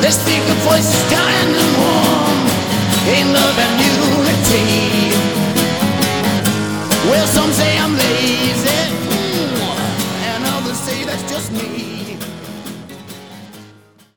Their secret voices kind and warm. Ain't love